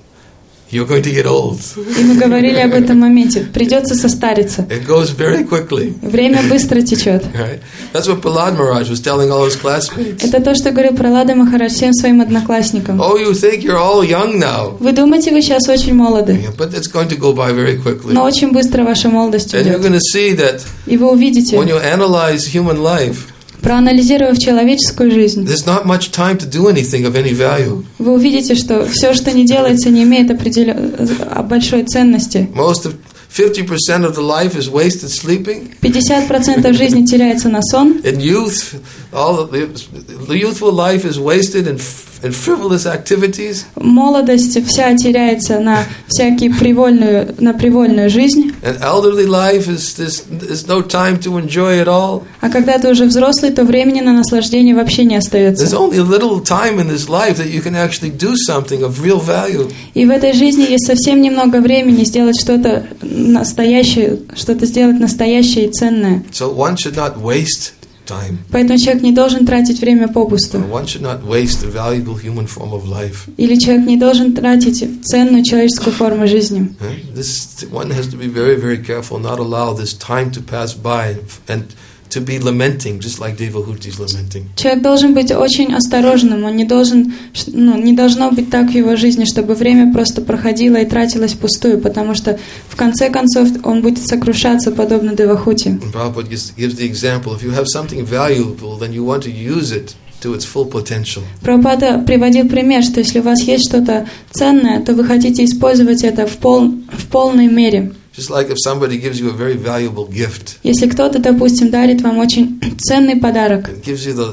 you're going to get old. И мы говорили об этом моменте. Придется состариться. It goes very quickly. Время быстро течет. Right? That's what Prahlad Maharaj was telling all his classmates. Это то, что говорил Пралада Махарадж всем своим одноклассникам. Oh, you think you're all young now. Вы думаете, вы сейчас очень молоды, Yeah, but it's going to go by very quickly. но очень быстро ваша молодость And you're уйдет. going to see that И вы увидите, when you analyze human life, проанализировав человеческую жизнь, there's not much time to do anything of any value. вы увидите, что все, что не делается, не имеет определен... большой ценности. Most of fifty percent of the life is wasted sleeping. пятьдесят процентов жизни теряется на сон. In youth, all of the, the youthful life is wasted in, in frivolous activities. Молодость вся теряется на всякие привольную, на привольную жизнь. And elderly life is there's, there's no time to enjoy it all. А когда ты уже взрослый, то времени на наслаждение вообще не There's остается. only a little time in this life that you can actually do something of real value. И в этой жизни есть совсем немного времени сделать что-то настоящее, что-то сделать настоящее и ценное. So one should not waste time. Поэтому человек не должен тратить время попусту. One should not waste the valuable human form of life. Или человек не должен тратить ценную человеческую форму жизни. Right? This one has to be very, very careful, not allow this time to pass by and to be lamenting, just like Devahuti is lamenting. Человек должен быть очень осторожным, он не должен, ну, не должно быть так в его жизни, чтобы время просто проходило и тратилось впустую, потому что в конце концов он будет сокрушаться, подобно Девахути. And Prabhupada gives, gives the example, if you have something valuable, then you want to use it to its full potential. Прабхупада приводил пример, что если у вас есть что-то ценное, то вы хотите использовать это в, пол, в полной мере. Just like if somebody gives you a very valuable gift, Если кто-то, допустим, дарит вам очень ценный подарок, it gives you the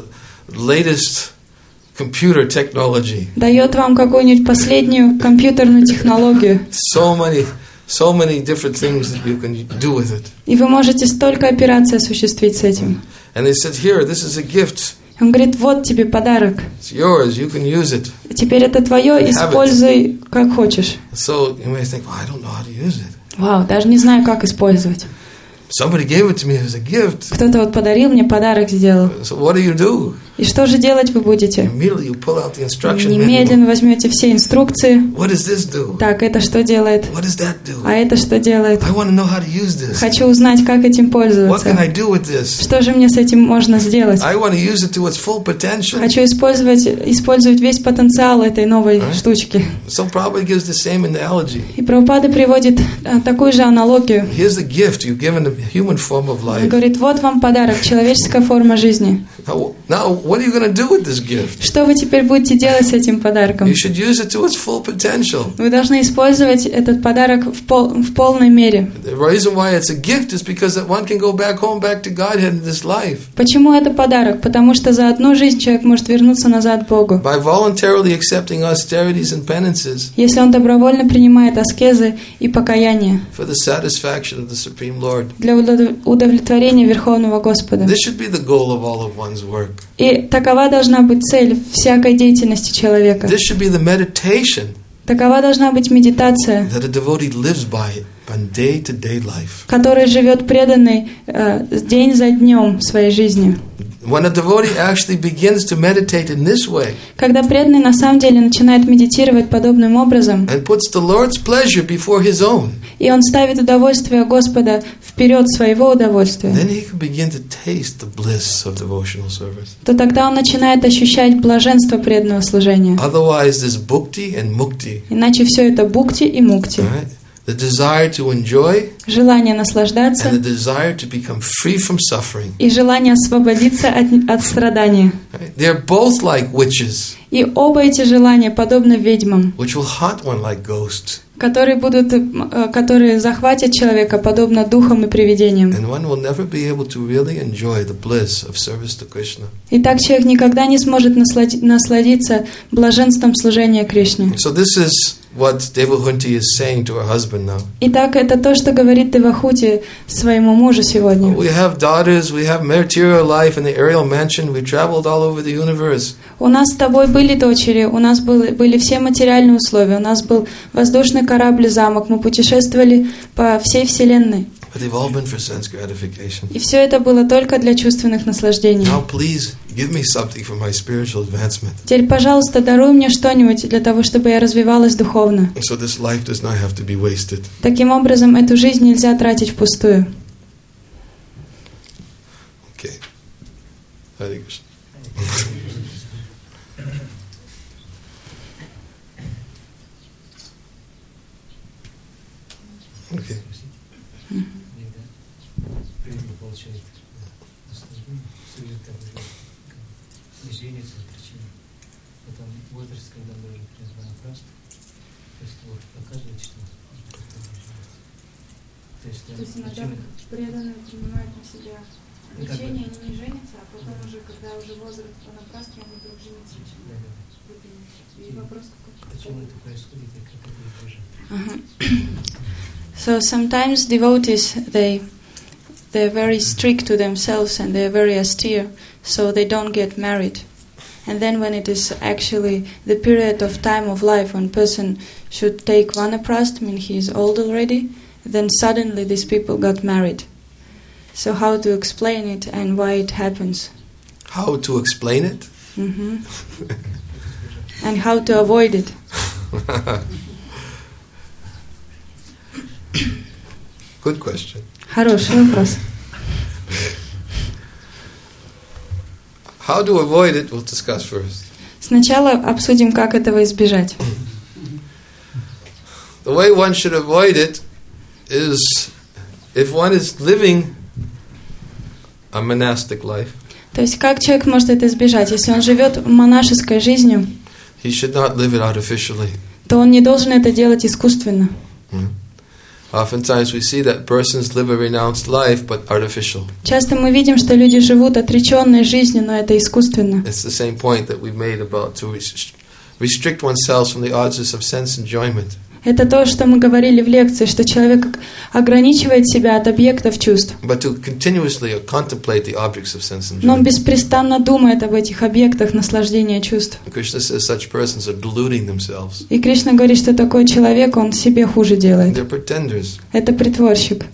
latest computer technology, дает вам какую-нибудь последнюю компьютерную технологию, so many, so many different things that you can do with it. и вы можете столько операций осуществить с этим. And they said, here, this is a gift. Он говорит, вот тебе подарок. It's yours. You can use it. Теперь это твое, используй как хочешь. So you may think, well, I don't know how to use it. Вау, даже не знаю, как использовать. Somebody gave it to me as a gift. Кто-то вот подарил мне, подарок сделал. So what do you do? И что же делать вы будете? Immediately you pull out the instruction manual. Немедленно возьмете все инструкции. What does this do? Так, это что делает? What does that do? А это что делает? I want to know how to use this. Хочу узнать, как этим What пользоваться. can I do with this? Что же мне с этим можно сделать? I want to use it to its full potential. Хочу использовать, использовать весь потенциал этой новой штучки. So Prabhupada gives the same analogy. И Прабхупада приводит а, такую же аналогию. Here's the gift you've given the human form of Он life. говорит, вот вам подарок, человеческая форма жизни. Now, now what are you going to do with this gift? Что вы теперь будете делать с этим подарком? You should use it to its full potential. Вы должны использовать этот подарок в, пол, в полной мере. The reason why it's a gift is because that one can go back home, back to Godhead in this life. Почему это подарок? Потому что за одну жизнь человек может вернуться назад к Богу. By voluntarily accepting austerities and penances Если он добровольно принимает аскезы и покаяние for the satisfaction of the Supreme Lord. для удов- удовлетворения Верховного Господа. This should be the goal of all of one's work. И такова должна быть цель всякой деятельности человека. This should be the meditation Такова должна быть медитация, that a devotee lives by on day-to-day life. которой живет преданный э, день за днем своей жизни. When a devotee actually begins to meditate in this way Когда преданный на самом деле начинает медитировать подобным образом, and puts the Lord's pleasure before his own, и он ставит удовольствие Господа вперед своего удовольствия, then he can begin to taste the bliss of devotional service. то тогда он начинает ощущать блаженство преданного служения. Otherwise, there's bhukti and mukti. Иначе все это бхукти и мукти. Right? The desire to enjoy Желание наслаждаться and the desire to become free from suffering. и желание освободиться от, от страдания. Right? They're both like witches, И оба эти желания подобны ведьмам, which will haunt one like ghosts, которые будут, э, которые захватят человека подобно духам и привидениям. and one will never be able to really enjoy the bliss of service to Krishna. И так человек никогда не сможет наслади- насладиться блаженством служения Кришне. So this is what Devahunti is saying to her husband now. Итак, это то, что говорит Девахути своему мужу сегодня. We have daughters, we have material life in the aerial mansion, we traveled all over the universe. У нас с тобой были дочери, у нас были, были все материальные условия, у нас был воздушный корабль, замок, мы путешествовали по всей Вселенной. But they've all been for sense gratification. И все это было только для чувственных наслаждений. Now please give me something for my spiritual advancement. Теперь, пожалуйста, даруй мне что-нибудь для того, чтобы я развивалась духовно. So this life does not have to be wasted. Таким образом, эту жизнь нельзя тратить впустую. Okay. Hare Krishna. Okay. Преданный получает наслаждение, все это уже не женится причина. Потом возраст, когда мы уже призваны просто, то есть вот показывает, что то есть, причина, преданные принимают на себя лечение, они не женятся, а потом уже, когда уже возраст понапрасне, они вдруг жениться начинают. И вопрос, почему это происходит и как это избежать. So sometimes devotees, they they're very strict to themselves and they're very austere, so they don't get married. And then when it is actually the period of time of life when person should take vanaprastha, I mean he is old already, then suddenly these people got married. So how to explain it and why it happens? How to explain it? hmm And how to avoid it? Good question. Хороший вопрос. How to avoid it, we'll discuss first. Сначала обсудим, как этого избежать. The way one should avoid it is if one is living a monastic life, То есть, как человек может это избежать? Если он живет монашеской жизнью, he should not live it artificially. то он не должен это делать искусственно. Mm. Oftentimes we see that persons live a renounced life, but artificial. Часто мы видим, что люди живут отреченной жизнью, но это искусственно. It's the same point that we've made about to res- restrict oneself from the objects of sense enjoyment. Это то, что мы говорили в лекции, что человек ограничивает себя от объектов чувств, but to continuously contemplate the objects of sense но он enjoyment. беспрестанно думает об этих объектах наслаждения чувств. Krishna says such persons are deluding themselves. И Кришна говорит, что такой человек, он себе хуже делает. They're pretenders. Это притворщик.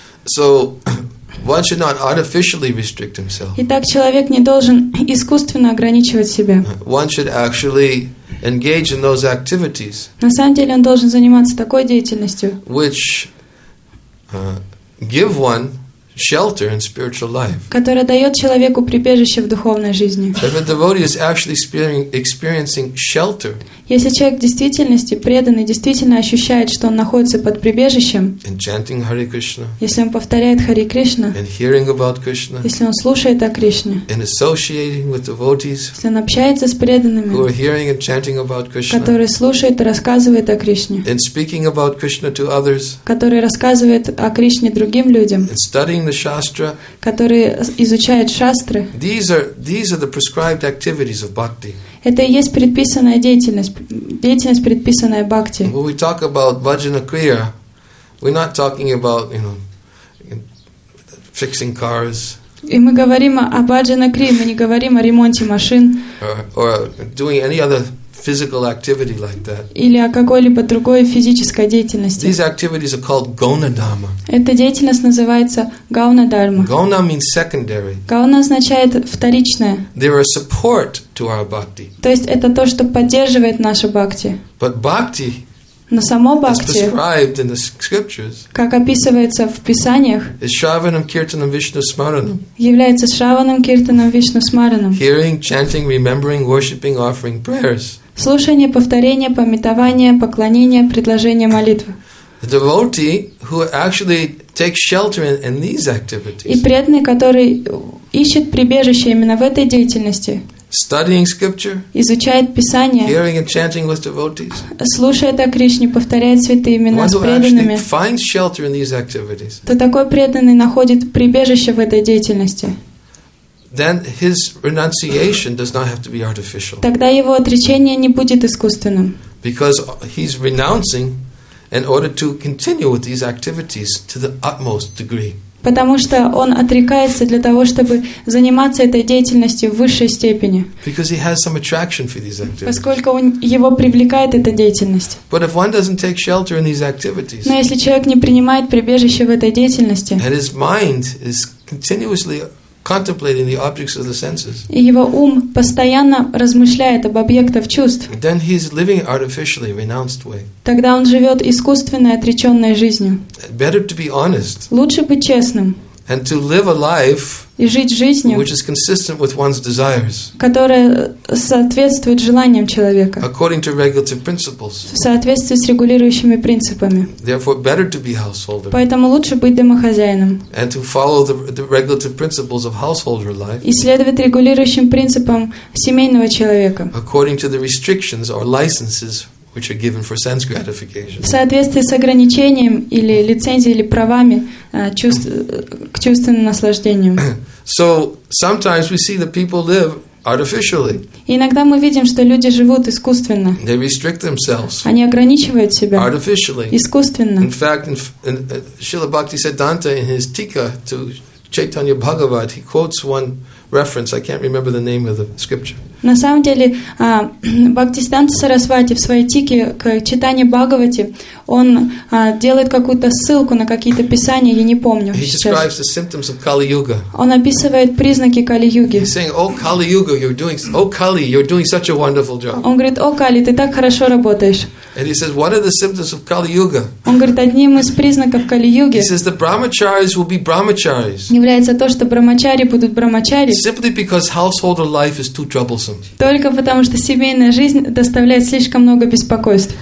So one should not artificially restrict himself. Итак, человек не должен искусственно ограничивать себя. One should actually engage in those activities На самом деле он должен заниматься такой деятельностью, which uh, give one shelter in spiritual life. которая дает человеку прибежище в духовной жизни. If a devotee is actually experiencing, experiencing shelter Если человек в действительности преданный, действительно ощущает, что он находится под прибежищем, in chanting Hare Krishna, если он повторяет Хари Кришна, in hearing about Krishna, если он слушает о Кришне, in associating with devotees если он общается с who are преданными, hearing and chanting about Krishna, которые слушают и рассказывают о Кришне, in speaking about Krishna to others, которые рассказывают о Кришне другим людям, in studying the Shastra, которые изучают шастры, these are these are the prescribed activities of bhakti. это и есть предписанная деятельность, деятельность, предписанная бхакти. When we talk about bhajana kriya, we're not talking about, you know, fixing cars И мы говорим о баджана кри, мы не говорим о ремонте машин or, or doing any other physical activity like that. или о какой-либо другой физической деятельности. These activities are called gonadharma. Эта деятельность называется гауна-дарма. Gona means secondary. Гауна означает вторичное, They're a support to our bhakti. то есть это то, что поддерживает наше бхакти. But bhakti, Но само as бхакти, prescribed in the scriptures, как описывается в Писаниях, is Shravanam, Kirtanam, Vishnu Smaranam. является Шраванам, Киртаном, Вишну Смаранам. Hearing, chanting, remembering, worshipping, offering prayers. Слушание, повторение, памятование, поклонение, предложение молитвы. The devotee who actually takes shelter in, in these И activities, преданный, который ищет прибежище именно в этой деятельности, studying scripture, изучает Писание, hearing and chanting with devotees, слушает о Кришне, повторяет святые имена one с who преданными, actually finds shelter in these activities, то такой преданный находит прибежище в этой деятельности. then his renunciation does not have to be artificial, Тогда его отречение не будет искусственным, because he's renouncing in order to continue with these activities to the utmost degree. потому что он отрекается для того, чтобы заниматься этой деятельностью в высшей степени, Because he has some attraction for these activities. поскольку он, его привлекает эта деятельность. But if one doesn't take shelter in these activities, Но если человек не принимает прибежище в этой деятельности, and his mind is continuously contemplating the objects of the senses, и его ум постоянно размышляет об объектах чувств, then he's living artificially renounced way. тогда он живет искусственной, отреченной жизнью. Better to be honest Лучше быть честным and to live a life и жить жизнью, which is consistent with one's desires, которая соответствует желаниям человека, according to regulative principles. в соответствии с регулирующими принципами. Therefore, better to be householder Поэтому лучше быть домохозяином and to follow the, the regulative principles of householder life и следовать регулирующим принципам семейного человека, according to the restrictions or licenses which are given for sense gratification. в соответствии с ограничением или лицензией или правами а, чувств, к чувственным наслаждениям. So sometimes we see that people live artificially. И иногда мы видим, что люди живут искусственно. They restrict themselves Они ограничивают себя artificially. искусственно. In fact, in, in, uh, Srila Bhaktisiddhanta in his Tika to Chaitanya Bhagavat, he quotes one reference. I can't remember the name of the scripture. На самом деле, а, Бхактисиданта Сарасвати в своей тике к читанию Бхагавати, он а, делает какую-то ссылку на какие-то писания, я не помню He сейчас. describes the symptoms of Kali Yuga. Он описывает признаки Кали-юги. He's saying, "Oh Kali Yuga, you're doing, oh Kali, you're doing such a wonderful job." Он говорит: «О, Кали, ты так хорошо работаешь». And he says, "One of the symptoms of Kali Yuga," Он говорит, одним из признаков he Кали-юги says, "the brahmacharis will be brahmacharis является то, что брамачари будут брамачари, simply because householder life is too troublesome." только потому, что семейная жизнь доставляет слишком много беспокойств.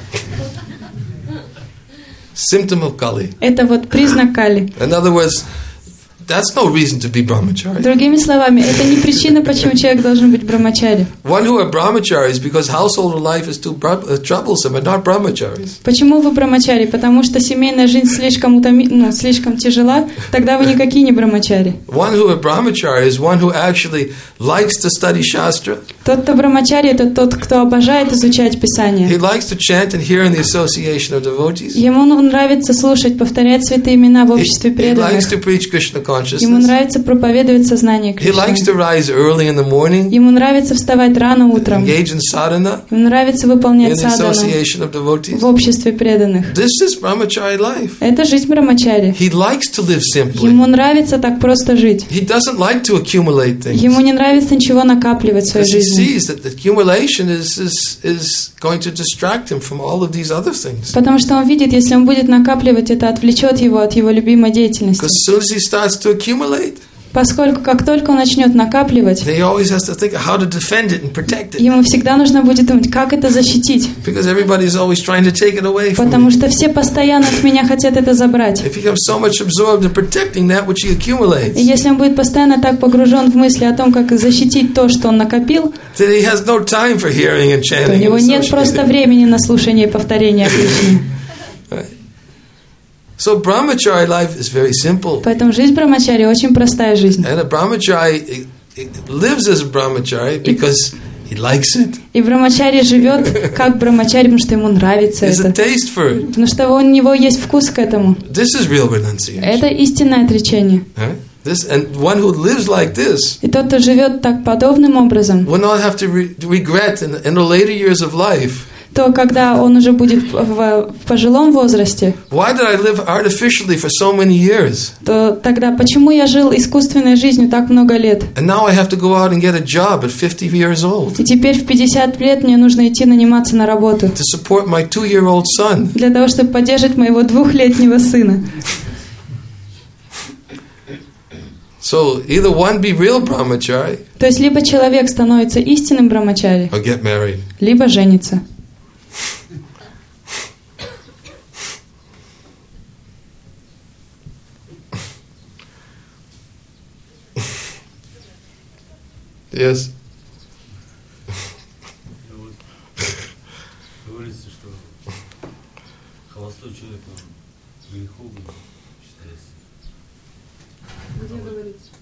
Symptom of Kali. Это вот признак Кали. In other words, that's no reason to be brahmachari. Другими словами, это не причина, почему человек должен быть брамачари. One who are brahmacharis because household life is too bra- uh, troublesome, but not brahmacharis. Почему вы брамачари? Потому что семейная жизнь слишком утоми... ну, слишком тяжела, тогда вы никакие не брамачари. One who are brahmachari is one who actually likes to study shastra. Тот, кто брамачари, это тот, кто обожает изучать Писание. He likes to chant and hear in the association of devotees. Ему нравится слушать, повторять святые имена в He, обществе he likes преданных. to preach Krishna Ему consciousness. нравится проповедовать сознание He likes Кришны. to rise early in the morning, Ему нравится вставать рано утром. engage in sadhana, Ему нравится in выполнять the садану association of devotees. в обществе преданных. This is brahmachari life. Это жизнь брамачари. He likes to live simply. Ему нравится так просто жить. He doesn't like to accumulate things. Ему не нравится ничего накапливать в своей Because he жизни. sees that the accumulation is, is, is going to distract him from all of these other things. Потому что он видит, если он будет накапливать, это отвлечет его от его любимой деятельности. Because as soon as he starts to accumulate, Поскольку как только он начнет накапливать, he always has to think of how to defend it and protect it. ему всегда нужно будет думать, как это защитить. Because everybody's always trying to take it away from Потому me. что все постоянно от меня хотят это забрать. He becomes so much absorbed in protecting that which he accumulates И если он будет постоянно так погружен в мысли о том, как защитить то, что он накопил, that he has no time for hearing and то у chanting. него and нет просто associating. времени на слушание и повторение Кришны. Right. So brahmachari life is very simple. Поэтому жизнь брамачари очень простая жизнь. And a brahmachari it, it lives as a brahmachari because he likes it. И брамачари живет как брамачари, потому что ему нравится There's a это. taste for it. Потому что у него есть вкус к этому. This is real renunciation. Это истинное отречение. Right? This and one who lives like this И тот, кто живет так подобным образом, will not have to re- regret in, in the later years of life. то когда он уже будет в, в- в пожилом возрасте, Why did I live artificially for so many years? то тогда почему я жил искусственной жизнью так много лет? And now I have to go out and get a job at fifty years old И теперь в пятьдесят лет мне нужно идти наниматься на работу to support my two-year-old son. для того, чтобы поддержать моего двухлетнего сына. So either one be real brahmachari То есть либо человек становится истинным брамачари, or get married. либо женится. Yes. Говорится, что холостой человек он греховный считается. Где говорится?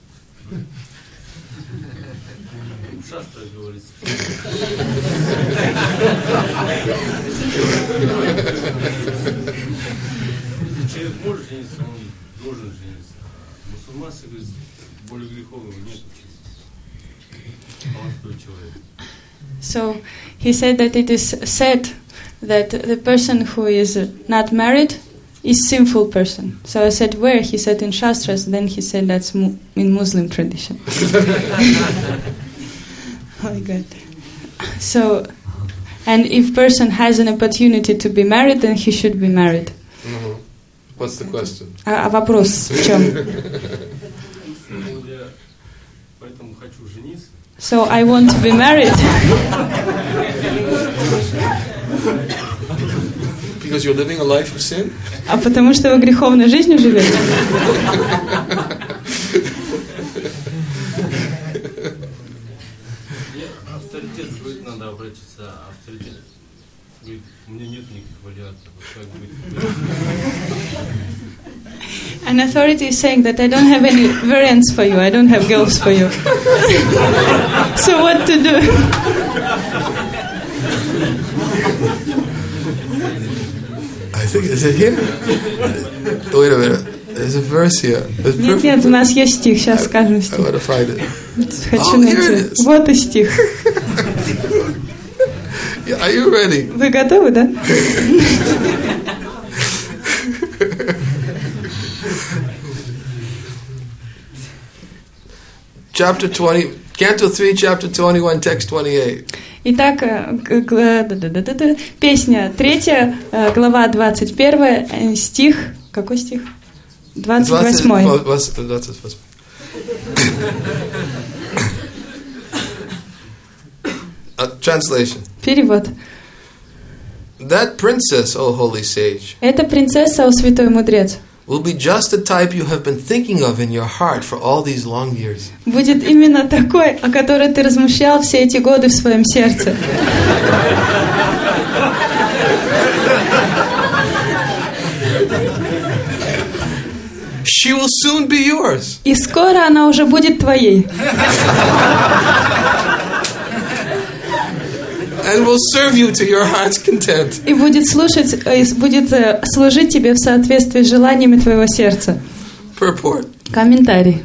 В шастрах говорится. Если человек может жениться, он должен жениться. А мусульманство говорится, более греховного нет. Холостой человек. So he said that it is said that the person who is not married is sinful person. So I said where? He said in Shastras. Then he said that's mu- in Muslim tradition. Oh my God. So, and if person has an opportunity to be married, then he should be married. Mhm. What's the question? А, а вопрос в чем? Ну, я поэтому хочу жениться. So I want to be married Because you're living a life of sin? а потому что вы греховной жизнью живете. Я авторитет говорит, надо обратиться, а авторитет говорит, у меня нет никаких вариантов. Вот как быть? An authority is saying that I don't have any variants for you. I don't have girls for you. So what to do? I think, is it here? Wait a minute. There's a verse here. It's Нет, perfect. нет, у нас есть стих. Сейчас скажем I стих. want to find it. Хочу Oh, here it найти. is. Вот и стих. Yeah, are you ready? Вы готовы, да? Chapter twenty, Canto three, Chapter twenty-one, Text twenty-eight. Итак, э, г- г- да-да-да-да-да. Песня третья, э, глава двадцать первая, э, стих, какой стих? двадцать восьмой. двадцать, двадцать восьмой. Uh, translation. Перевод. That princess, O holy sage, Это принцесса, о святой мудрец, will be just the type you have been thinking of in your heart for all these long years. будет именно такой, о которой ты размышлял все эти годы в своем сердце. She will soon be yours. И скоро она уже будет твоей. And will serve you to your heart's content. И будет слушать, э, будет э, служить тебе в соответствии с желаниями твоего сердца. Purport. Комментарий.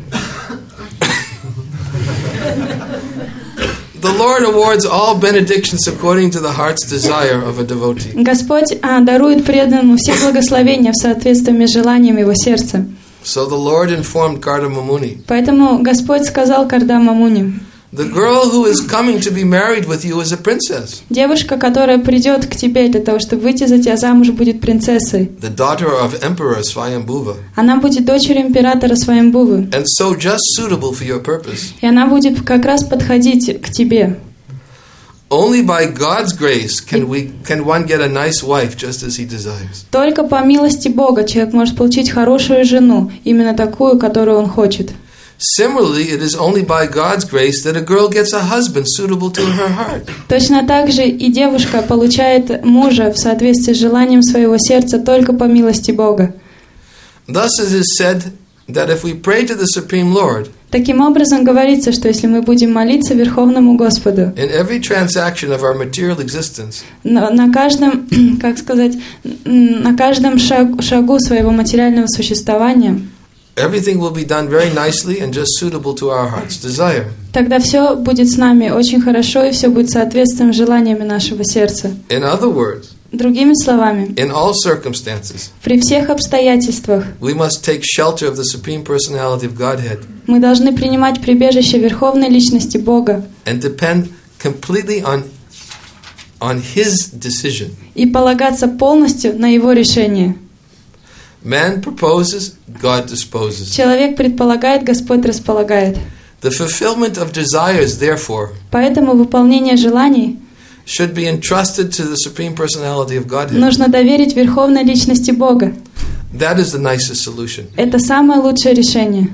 The Lord awards all benedictions according to the heart's desire of a devotee. Господь а, дарует преданному все благословения в соответствии с желанием его сердца. So the Lord informed Kardama Muni, Поэтому Господь сказал Кардама Муни: the girl who is coming to be married with you is a princess, девушка, которая придет к тебе для того, чтобы выйти за тебя замуж, будет принцессой. the daughter of Emperor Swayambhuva, Она будет дочерью императора Сваямбхувы. and so just suitable for your purpose. И она будет как раз подходить к тебе. Only by God's grace can we can one get a nice wife just as he desires. Только по милости Бога человек может получить хорошую жену, именно такую, которую он хочет. Similarly, it is only by God's grace that a girl gets a husband suitable to her heart. Точно так же и девушка получает мужа в соответствии с желанием своего сердца только по милости Бога. Thus it is said that if we pray to the Supreme Lord, Таким образом говорится, что если мы будем молиться Верховному Господу in every transaction of our material existence, на, на каждом, как сказать, на каждом шаг, шагу своего материального существования, everything will be done very nicely and just suitable to our heart's desire. тогда все будет с нами очень хорошо и все будет соответствовать желаниями нашего сердца. In other words, Другими словами, in all circumstances, при всех обстоятельствах we must take shelter of the Supreme Personality of Godhead мы должны принимать прибежище Верховной Личности Бога and depend completely on, on His decision. и полагаться полностью на Его решение. Man proposes, God disposes. Человек предполагает, Господь располагает. The fulfillment of desires, therefore, Поэтому выполнение желаний should be entrusted to the Supreme Personality of Godhead. нужно доверить Верховной Личности Бога. That is the nicest solution. Это самое лучшее решение.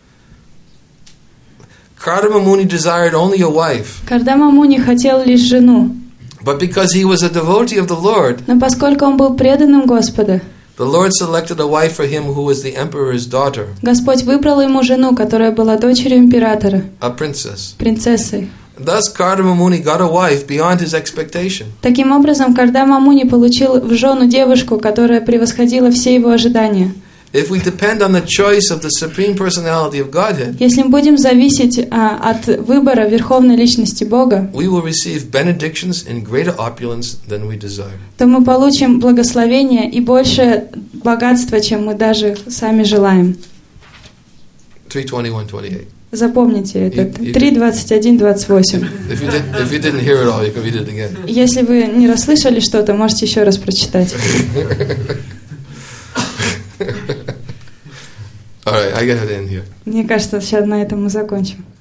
Kardama Muni desired only a wife, Кардама Муни хотел лишь жену, but because he was a devotee of the Lord, но поскольку он был преданным Господа, the Lord selected a wife for him who was the emperor's daughter, Господь выбрал ему жену, которая была дочерью императора, a princess. принцессой. Thus, Kardama Muni got a wife beyond his expectation. Таким образом, Кардама Муни получил в жену девушку, которая превосходила все его ожидания. If we depend on the choice of the Supreme Personality of Godhead, Если мы будем зависеть а, от выбора Верховной Личности Бога, we will receive benedictions in greater opulence than we desire. то мы получим благословение и больше богатства, чем мы даже сами желаем. three twenty-one twenty-eight. Запомните это. И- и- три двадцать один двадцать восемь. If you, did, if you didn't hear it all, you can read it again. Если вы не расслышали что-то, можете еще раз прочитать. All right, I got to end here. Мне кажется, сейчас на этом мы закончим.